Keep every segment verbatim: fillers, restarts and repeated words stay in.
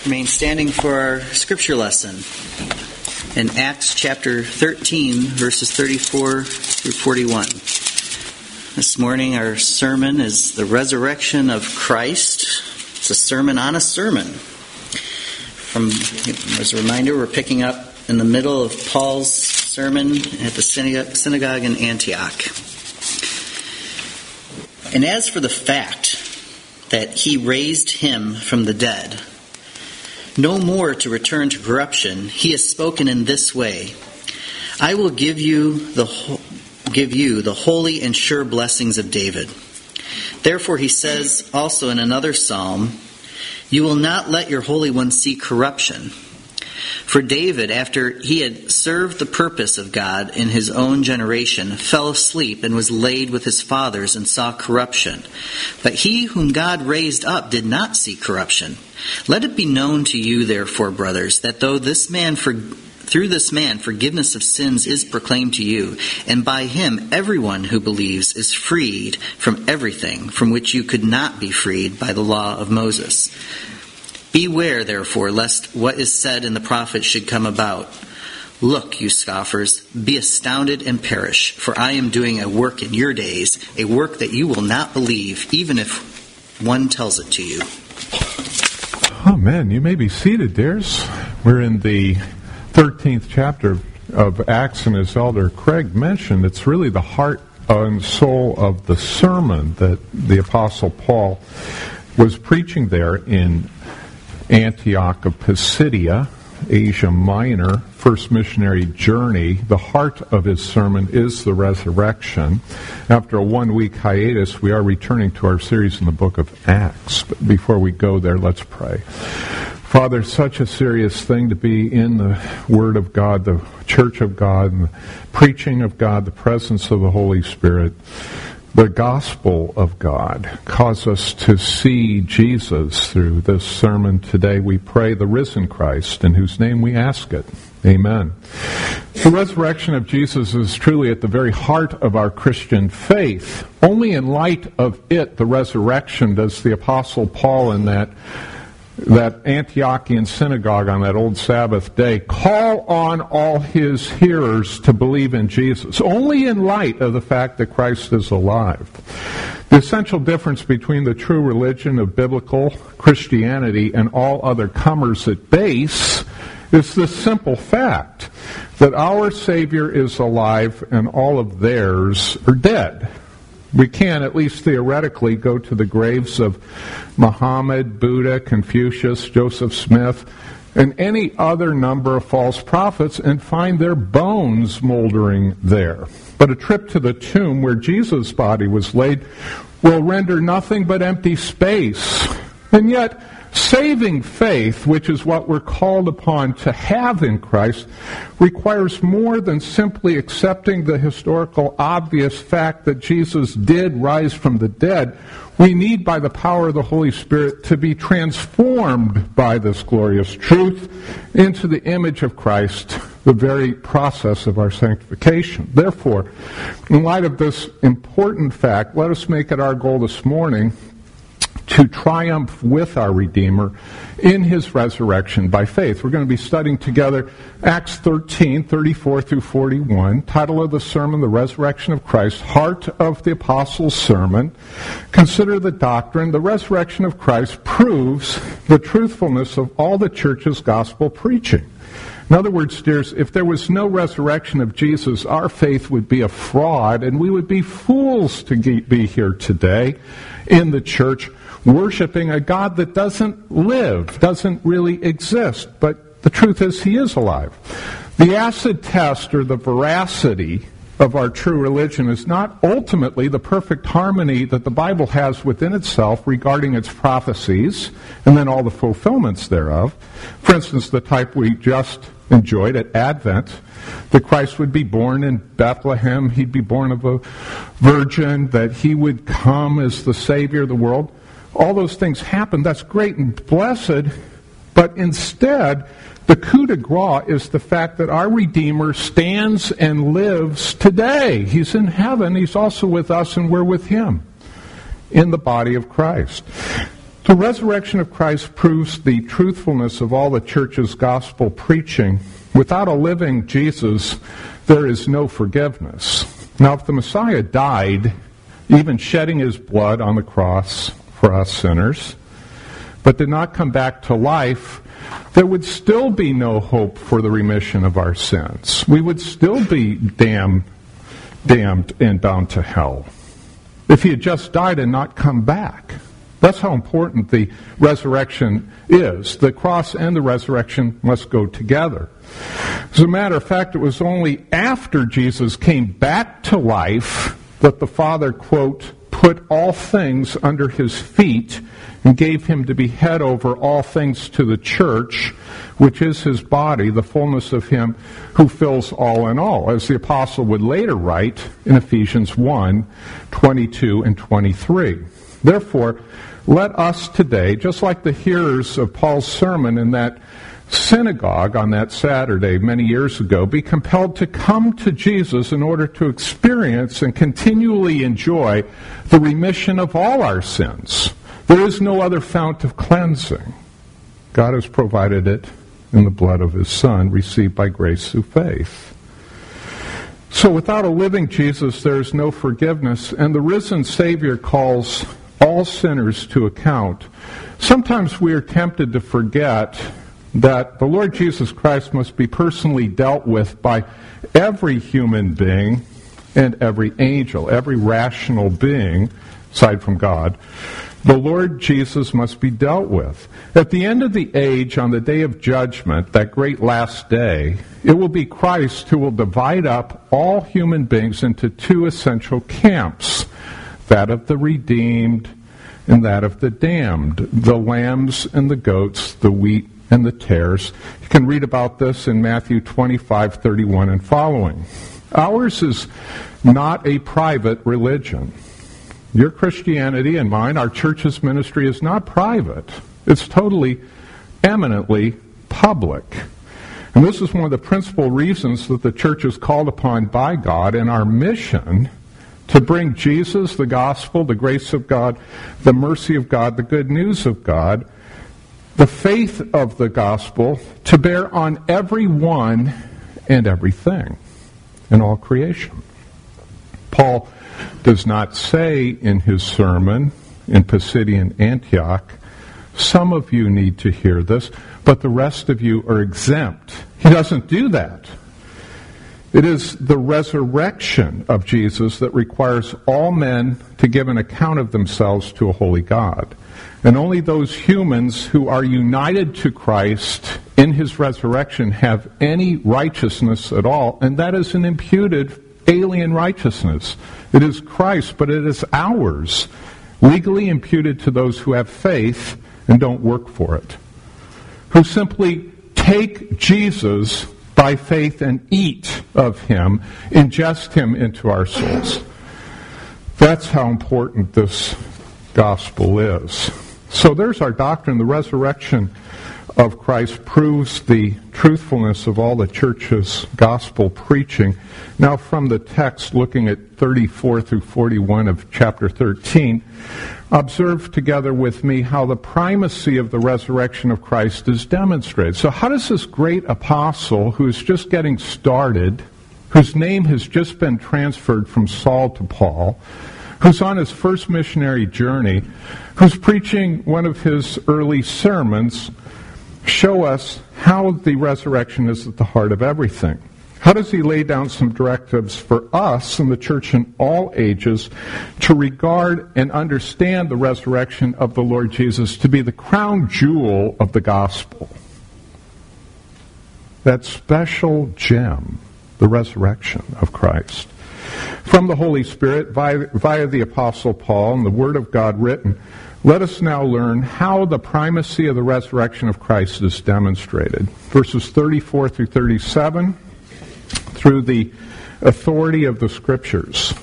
remain standing for our scripture lesson in Acts chapter thirteen, verses thirty-four through forty-one. This morning our sermon is the resurrection of Christ. It's a sermon on a sermon. From, as a reminder, we're picking up in the middle of Paul's sermon at the synagogue in Antioch. And as for the fact that he raised him from the dead, no more to return to corruption, he has spoken in this way: I will give you the give you the holy and sure blessings of David. Therefore he says also in another psalm, you will not let your Holy One see corruption. For David, after he had served the purpose of God in his own generation, fell asleep and was laid with his fathers and saw corruption. But he whom God raised up did not see corruption. Let it be known to you, therefore, brothers, that though this man for, through this man forgiveness of sins is proclaimed to you, and by him everyone who believes is freed from everything from which you could not be freed by the law of Moses. Beware, therefore, lest what is said in the prophets should come about. Look, you scoffers, be astounded and perish, for I am doing a work in your days, a work that you will not believe, even if one tells it to you. Oh, man, you may be seated, dears. We're in the thirteenth chapter of Acts, and as Elder Craig mentioned, it's really the heart and soul of the sermon that the Apostle Paul was preaching there in Antioch of Pisidia, Asia Minor, first missionary journey. The heart of his sermon is the resurrection. After a one-week hiatus, we are returning to our series in the book of Acts. But before we go there, let's pray. Father, such a serious thing to be in the Word of God, the Church of God, and the preaching of God, the presence of the Holy Spirit. The gospel of God. Cause us to see Jesus through this sermon today. We pray the risen Christ, in whose name we ask it. Amen. The resurrection of Jesus is truly at the very heart of our Christian faith. Only in light of it, the resurrection, does the Apostle Paul in that that Antiochian synagogue on that old Sabbath day call on all his hearers to believe in Jesus, only in light of the fact that Christ is alive. The essential difference between the true religion of biblical Christianity and all other comers at base is the simple fact that our Savior is alive and all of theirs are dead. We can, at least theoretically, go to the graves of Muhammad, Buddha, Confucius, Joseph Smith, and any other number of false prophets and find their bones moldering there. But a trip to the tomb where Jesus' body was laid will render nothing but empty space. And yet, saving faith, which is what we're called upon to have in Christ, requires more than simply accepting the historical obvious fact that Jesus did rise from the dead. We need, by the power of the Holy Spirit, to be transformed by this glorious truth into the image of Christ, the very process of our sanctification. Therefore, in light of this important fact, let us make it our goal this morning to triumph with our Redeemer in his resurrection by faith. We're going to be studying together Acts thirteen, thirty-four through forty-one. Title of the sermon, The Resurrection of Christ, heart of the Apostles' sermon. Consider the doctrine. The resurrection of Christ proves the truthfulness of all the church's gospel preaching. In other words, dears, if there was no resurrection of Jesus, our faith would be a fraud, and we would be fools to be here today in the church, worshiping a God that doesn't live, doesn't really exist. But the truth is, he is alive. The acid test, or the veracity of our true religion, is not ultimately the perfect harmony that the Bible has within itself regarding its prophecies and then all the fulfillments thereof. For instance, the type we just enjoyed at Advent, that Christ would be born in Bethlehem, he'd be born of a virgin, that he would come as the Savior of the world. All those things happen. That's great and blessed, but instead, the coup de grace is the fact that our Redeemer stands and lives today. He's in heaven. He's also with us, and we're with him in the body of Christ. The resurrection of Christ proves the truthfulness of all the church's gospel preaching. Without a living Jesus, there is no forgiveness. Now, if the Messiah died, even shedding his blood on the cross for us sinners, but did not come back to life, there would still be no hope for the remission of our sins. We would still be damned, damned and bound to hell if he had just died and not come back. That's how important the resurrection is. The cross and the resurrection must go together. As a matter of fact, it was only after Jesus came back to life that the Father, quote, put all things under his feet and gave him to be head over all things to the church, which is his body, the fullness of him who fills all in all, as the apostle would later write in Ephesians one, twenty-two and twenty-three. Therefore, let us today, just like the hearers of Paul's sermon in that synagogue on that Saturday many years ago, be compelled to come to Jesus in order to experience and continually enjoy the remission of all our sins. There is no other fount of cleansing. God has provided it in the blood of his Son, received by grace through faith. So without a living Jesus, there is no forgiveness, and the risen Savior calls all sinners to account. Sometimes we are tempted to forget that the Lord Jesus Christ must be personally dealt with by every human being and every angel, every rational being, aside from God. The Lord Jesus must be dealt with. At the end of the age, on the day of judgment, that great last day, it will be Christ who will divide up all human beings into two essential camps, that of the redeemed and that of the damned, the lambs and the goats, the wheat and the tares. You can read about this in Matthew twenty-five, thirty-one and following. Ours is not a private religion. Your Christianity and mine, our church's ministry, is not private. It's totally, eminently public. And this is one of the principal reasons that the church is called upon by God in our mission to bring Jesus, the gospel, the grace of God, the mercy of God, the good news of God, the faith of the gospel, to bear on everyone and everything in all creation. Paul does not say in his sermon in Pisidian Antioch, some of you need to hear this, but the rest of you are exempt. He doesn't do that. It is the resurrection of Jesus that requires all men to give an account of themselves to a holy God. And only those humans who are united to Christ in his resurrection have any righteousness at all, and that is an imputed alien righteousness. It is Christ, but it is ours, legally imputed to those who have faith and don't work for it, who simply take Jesus by faith and eat of him, ingest him into our souls. That's how important this gospel is. So there's our doctrine. The resurrection of Christ proves the truthfulness of all the church's gospel preaching. Now from the text, looking at thirty-four through forty-one of chapter thirteen, observe together with me how the primacy of the resurrection of Christ is demonstrated. So how does this great apostle, who is just getting started, whose name has just been transferred from Saul to Paul, who's on his first missionary journey, who's preaching one of his early sermons, show us how the resurrection is at the heart of everything? How does he lay down some directives for us in the church in all ages to regard and understand the resurrection of the Lord Jesus to be the crown jewel of the gospel? That special gem, the resurrection of Christ. From the Holy Spirit, via, via the Apostle Paul and the Word of God written, let us now learn how the primacy of the resurrection of Christ is demonstrated. Verses thirty-four through thirty-seven, through the authority of the Scriptures.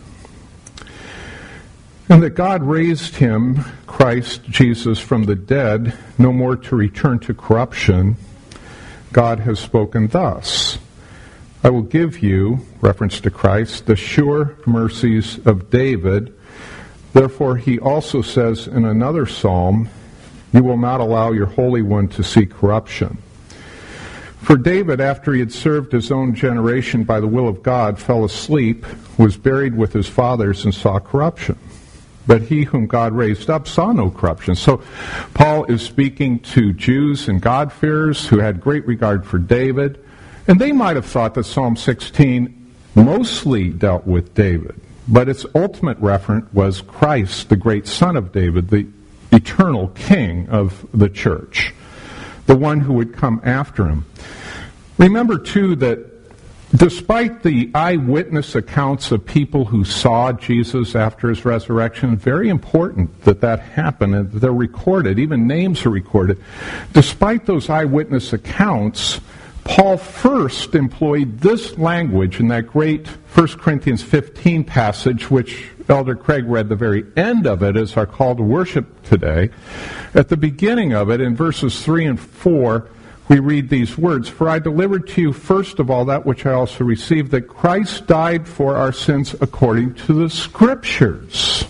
And that God raised him, Christ Jesus, from the dead, no more to return to corruption. God has spoken thus: I will give you, reference to Christ, the sure mercies of David, Therefore, he also says in another psalm, you will not allow your Holy One to see corruption. For David, after he had served his own generation by the will of God, fell asleep, was buried with his fathers, and saw corruption. But he whom God raised up saw no corruption. So Paul is speaking to Jews and God-fearers who had great regard for David, and they might have thought that Psalm sixteen mostly dealt with David, but its ultimate referent was Christ, the great Son of David, the eternal King of the church, the one who would come after him. Remember, too, that despite the eyewitness accounts of people who saw Jesus after his resurrection, very important that that happened, and they're recorded, even names are recorded. Despite those eyewitness accounts, Paul first employed this language in that great First Corinthians fifteen passage, which Elder Craig read the very end of it as our call to worship today. At the beginning of it, in verses three and four, we read these words, For I delivered to you first of all that which I also received, that Christ died for our sins according to the Scriptures,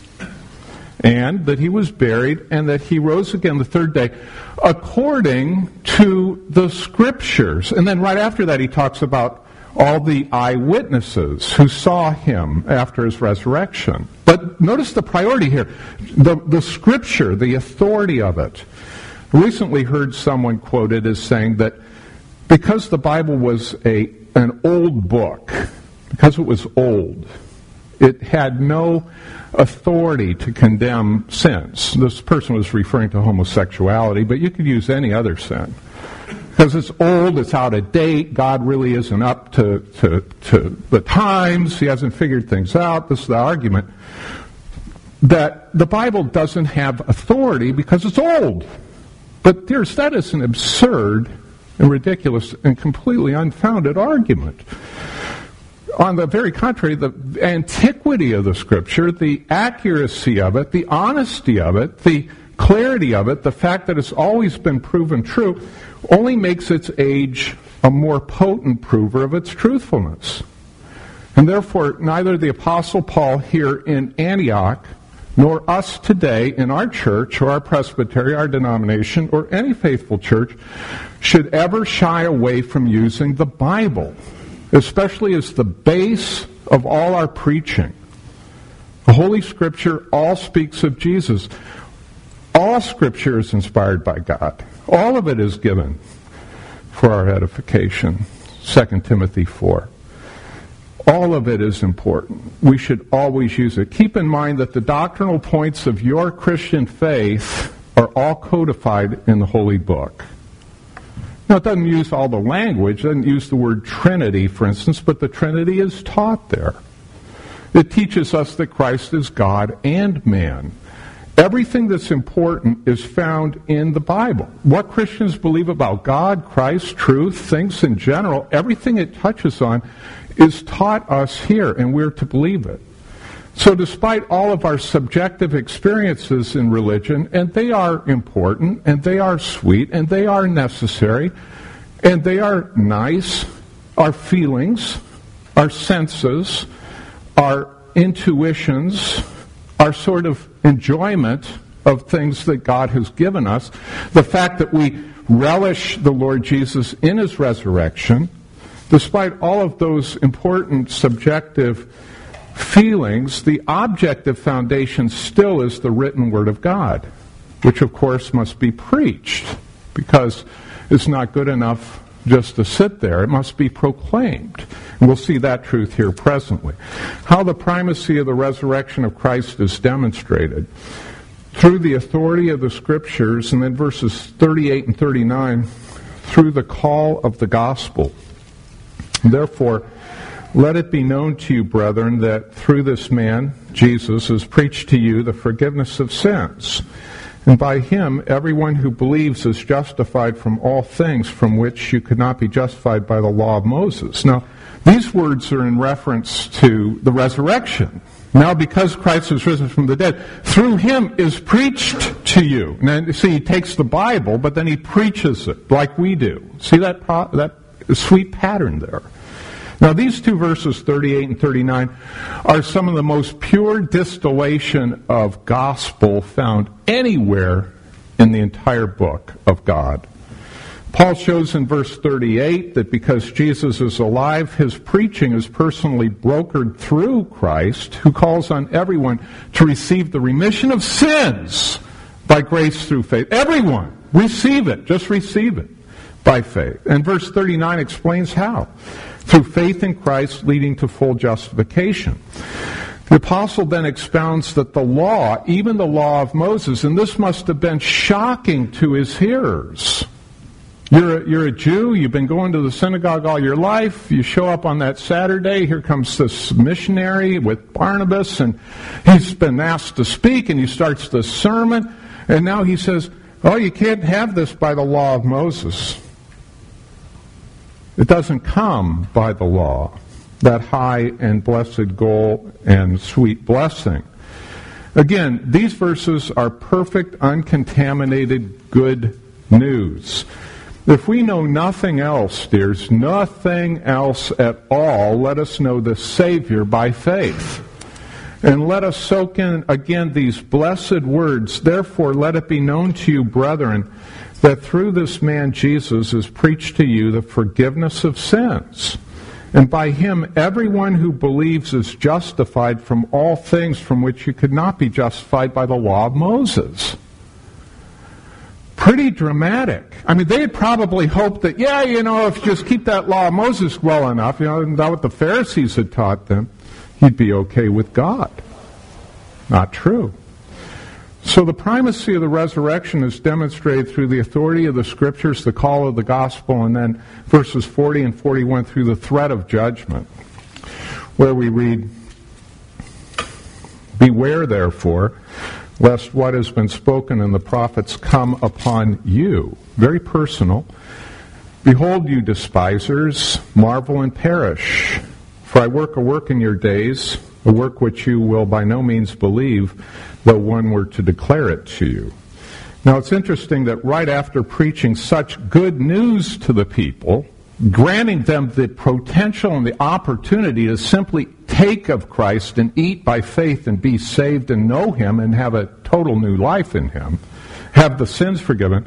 and that he was buried, and that he rose again the third day, according to the Scriptures. And then right after that he talks about all the eyewitnesses who saw him after his resurrection. But notice the priority here. The, the Scripture, the authority of it. I recently heard someone quoted as saying that because the Bible was a an old book, because it was old, it had no authority to condemn sins. This person was referring to homosexuality, but you could use any other sin. Because it's old, it's out of date, God really isn't up to, to, to the times, he hasn't figured things out. This is the argument. That the Bible doesn't have authority because it's old. But dears, that is an absurd and ridiculous and completely unfounded argument. On the very contrary, the antiquity of the Scripture, the accuracy of it, the honesty of it, the clarity of it, the fact that it's always been proven true, only makes its age a more potent prover of its truthfulness. And therefore, neither the Apostle Paul here in Antioch, nor us today in our church, or our presbytery, our denomination, or any faithful church, should ever shy away from using the Bible, especially as the base of all our preaching. The Holy Scripture all speaks of Jesus. All Scripture is inspired by God. All of it is given for our edification. Second Timothy four. All of it is important. We should always use it. Keep in mind that the doctrinal points of your Christian faith are all codified in the Holy Book. Now, it doesn't use all the language, it doesn't use the word Trinity, for instance, but the Trinity is taught there. It teaches us that Christ is God and man. Everything that's important is found in the Bible. What Christians believe about God, Christ, truth, things in general, everything it touches on is taught us here, and we're to believe it. So despite all of our subjective experiences in religion, and they are important, and they are sweet, and they are necessary, and they are nice, our feelings, our senses, our intuitions, our sort of enjoyment of things that God has given us, the fact that we relish the Lord Jesus in his resurrection, despite all of those important subjective feelings, the objective foundation still is the written Word of God, which of course must be preached, because it's not good enough just to sit there. It must be proclaimed. And we'll see that truth here presently. How the primacy of the resurrection of Christ is demonstrated through the authority of the Scriptures, and then verses thirty-eight and thirty-nine, through the call of the gospel. Therefore, let it be known to you, brethren, that through this man, Jesus, is preached to you the forgiveness of sins. And by him, everyone who believes is justified from all things from which you could not be justified by the law of Moses. Now, these words are in reference to the resurrection. Now, because Christ is risen from the dead, through him is preached to you. Now, see, he takes the Bible, but then he preaches it like we do. See that pro- that sweet pattern there. Now, these two verses, thirty-eight and thirty-nine, are some of the most pure distillation of gospel found anywhere in the entire book of God. Paul shows in verse thirty-eight that because Jesus is alive, his preaching is personally brokered through Christ, who calls on everyone to receive the remission of sins by grace through faith. Everyone, receive it. Just receive it by faith. And verse thirty-nine explains how. Through faith in Christ leading to full justification. The apostle then expounds that the law, even the law of Moses, and this must have been shocking to his hearers. You're a, you're a Jew, you've been going to the synagogue all your life, you show up on that Saturday, here comes this missionary with Barnabas, and he's been asked to speak, and he starts the sermon, and now he says, oh, you can't have this by the law of Moses. It doesn't come by the law, that high and blessed goal and sweet blessing. Again, these verses are perfect, uncontaminated, good news. If we know nothing else, dears, nothing else at all, let us know the Savior by faith. And let us soak in, again, these blessed words. Therefore, let it be known to you, brethren, that through this man Jesus is preached to you the forgiveness of sins. And by him, everyone who believes is justified from all things from which you could not be justified by the law of Moses. Pretty dramatic. I mean, they had probably hoped that, yeah, you know, if you just keep that law of Moses well enough, you know, isn't that what the Pharisees had taught them? You'd be okay with God. Not true. So the primacy of the resurrection is demonstrated through the authority of the Scriptures, the call of the gospel, and then verses forty and forty-one through the threat of judgment, where we read, beware, therefore, lest what has been spoken in the prophets come upon you. Very personal. Behold, you despisers, marvel and perish. For I work a work in your days, a work which you will by no means believe, though one were to declare it to you. Now it's interesting that right after preaching such good news to the people, granting them the potential and the opportunity to simply take of Christ and eat by faith and be saved and know him and have a total new life in him, have the sins forgiven,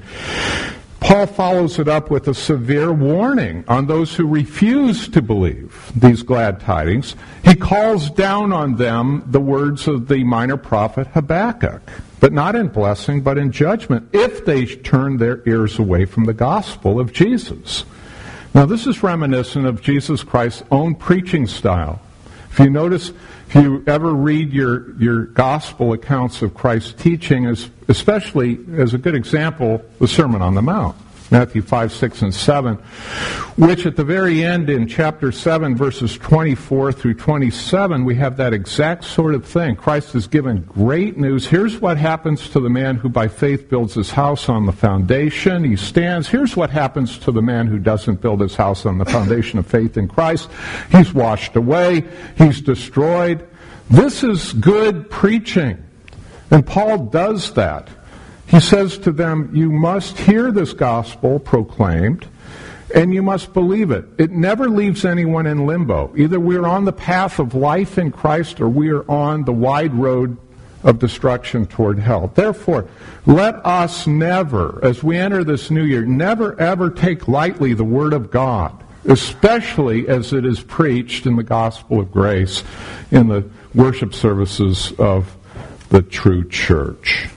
Paul follows it up with a severe warning on those who refuse to believe these glad tidings. He calls down on them the words of the minor prophet Habakkuk, but not in blessing, but in judgment, if they turn their ears away from the gospel of Jesus. Now, this is reminiscent of Jesus Christ's own preaching style. If you notice, if you ever read your, your gospel accounts of Christ's teaching, as, especially as a good example, the Sermon on the Mount, Matthew five, six, and seven, which at the very end in chapter seven, verses twenty-four through twenty-seven, we have that exact sort of thing. Christ has given great news. Here's what happens to the man who by faith builds his house on the foundation. He stands. Here's what happens to the man who doesn't build his house on the foundation of faith in Christ. He's washed away. He's destroyed. This is good preaching. And Paul does that. He says to them, you must hear this gospel proclaimed, and you must believe it. It never leaves anyone in limbo. Either we're on the path of life in Christ, or we are on the wide road of destruction toward hell. Therefore, let us never, as we enter this new year, never ever take lightly the Word of God, especially as it is preached in the gospel of grace in the worship services of the true church.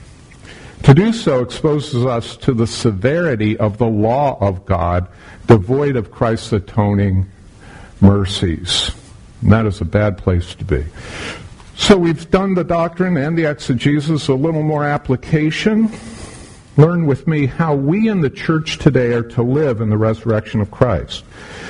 To do so exposes us to the severity of the law of God, devoid of Christ's atoning mercies. And that is a bad place to be. So we've done the doctrine and the exegesis, a little more application. Learn with me how we in the church today are to live in the resurrection of Christ.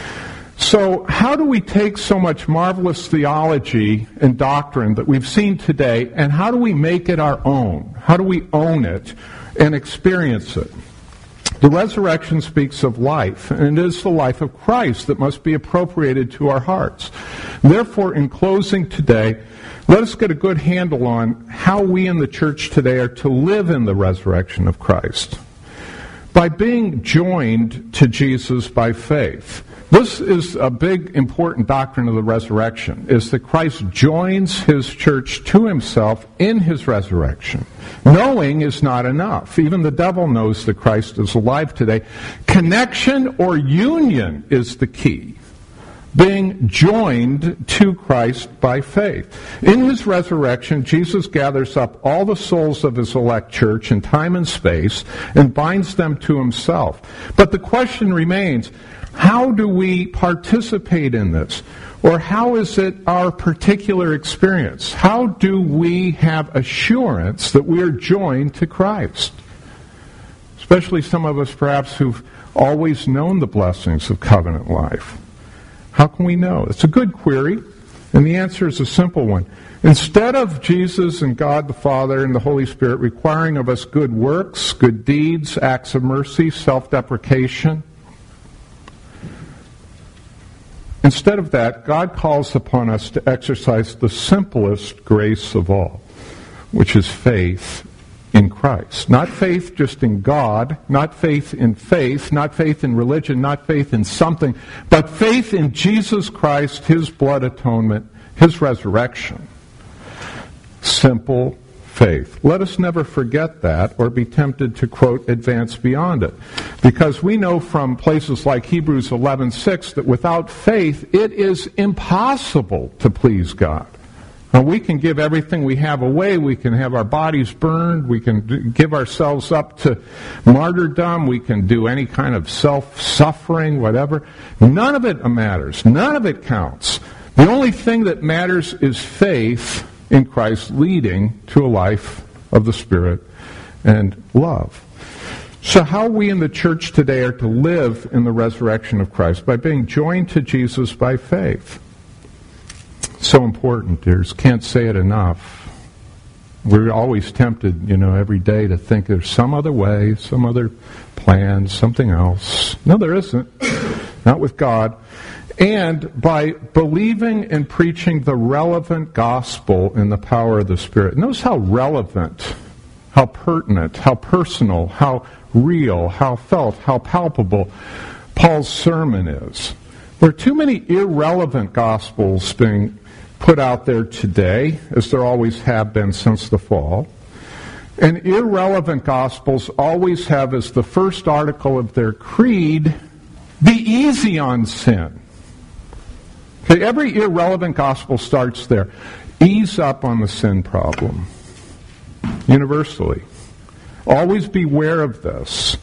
So how do we take so much marvelous theology and doctrine that we've seen today, and how do we make it our own? How do we own it and experience it? The resurrection speaks of life, and it is the life of Christ that must be appropriated to our hearts. Therefore, in closing today, let us get a good handle on how we in the church today are to live in the resurrection of Christ. By being joined to Jesus by faith. This is a big, important doctrine of the resurrection, is that Christ joins his church to himself in his resurrection. Knowing is not enough. Even the devil knows that Christ is alive today. Connection or union is the key. Being joined to Christ by faith. In his resurrection, Jesus gathers up all the souls of his elect church in time and space and binds them to himself. But the question remains, how do we participate in this? Or how is it our particular experience? How do we have assurance that we are joined to Christ? Especially some of us perhaps who've always known the blessings of covenant life. How can we know? It's a good query, and the answer is a simple one. Instead of Jesus and God the Father and the Holy Spirit requiring of us good works, good deeds, acts of mercy, self-deprecation, instead of that, God calls upon us to exercise the simplest grace of all, which is faith in Christ. Not faith just in God, not faith in faith, not faith in religion, not faith in something, but faith in Jesus Christ, his blood atonement, his resurrection. Simple faith. Let us never forget that or be tempted to, quote, advance beyond it. Because we know from places like Hebrews eleven six that without faith it is impossible to please God. Now, we can give everything we have away. We can have our bodies burned. We can give ourselves up to martyrdom. We can do any kind of self-suffering, whatever. None of it matters. None of it counts. The only thing that matters is faith in Christ leading to a life of the Spirit and love. So how we in the church today are to live in the resurrection of Christ? By being joined to Jesus by faith. So important, dears. Can't say it enough. We're always tempted, you know, every day to think there's some other way, some other plan, something else. No, there isn't. Not with God. And by believing and preaching the relevant gospel in the power of the Spirit. Notice how relevant, how pertinent, how personal, how real, how felt, how palpable Paul's sermon is. There are too many irrelevant gospels being put out there today, as there always have been since the fall. And irrelevant gospels always have as the first article of their creed, be easy on sin. Okay, every irrelevant gospel starts there. Ease up on the sin problem. Universally. Always beware of this.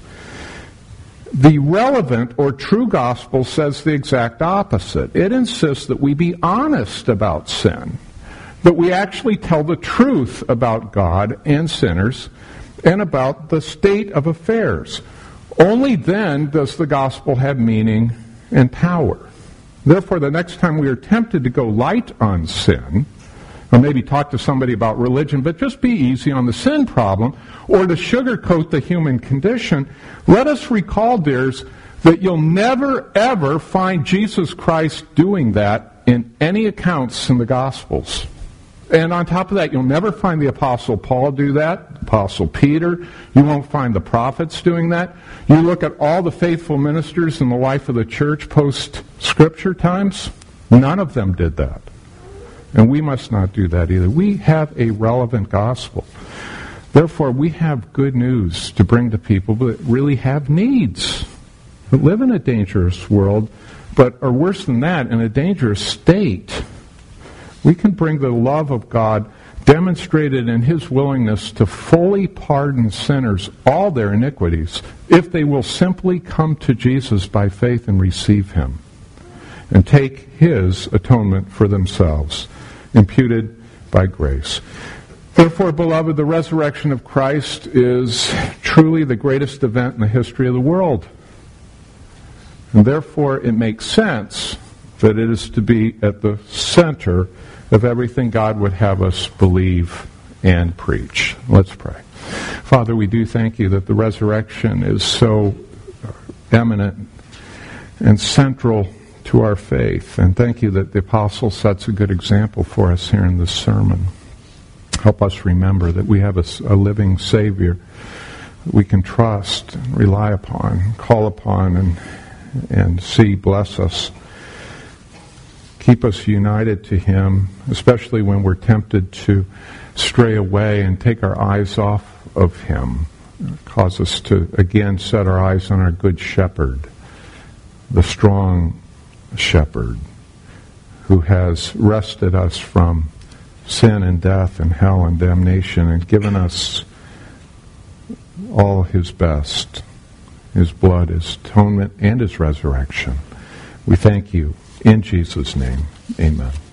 The relevant or true gospel says the exact opposite. It insists that we be honest about sin, that we actually tell the truth about God and sinners and about the state of affairs. Only then does the gospel have meaning and power. Therefore, the next time we are tempted to go light on sin, or maybe talk to somebody about religion, but just be easy on the sin problem, or to sugarcoat the human condition, let us recall, dears, that you'll never, ever find Jesus Christ doing that in any accounts in the Gospels. And on top of that, you'll never find the Apostle Paul do that, Apostle Peter. You won't find the prophets doing that. You look at all the faithful ministers in the life of the church post-Scripture times, none of them did that. And we must not do that either. We have a relevant gospel. Therefore, we have good news to bring to people that really have needs, that live in a dangerous world, but are worse than that, in a dangerous state. We can bring the love of God demonstrated in his willingness to fully pardon sinners all their iniquities if they will simply come to Jesus by faith and receive him and take his atonement for themselves, imputed by grace. Therefore, beloved, the resurrection of Christ is truly the greatest event in the history of the world. And therefore, it makes sense that it is to be at the center of everything God would have us believe and preach. Let's pray. Father, we do thank you that the resurrection is so eminent and central to our faith. And thank you that the apostle sets a good example for us here in this sermon. Help us remember that we have a, a living Savior we can trust, and rely upon, call upon, and and see bless us. Keep us united to Him, especially when we're tempted to stray away and take our eyes off of Him. Cause us to, again, set our eyes on our good shepherd, the strong shepherd, who has wrested us from sin and death and hell and damnation and given us all His best, His blood, His atonement, and His resurrection. We thank you. In Jesus' name, amen.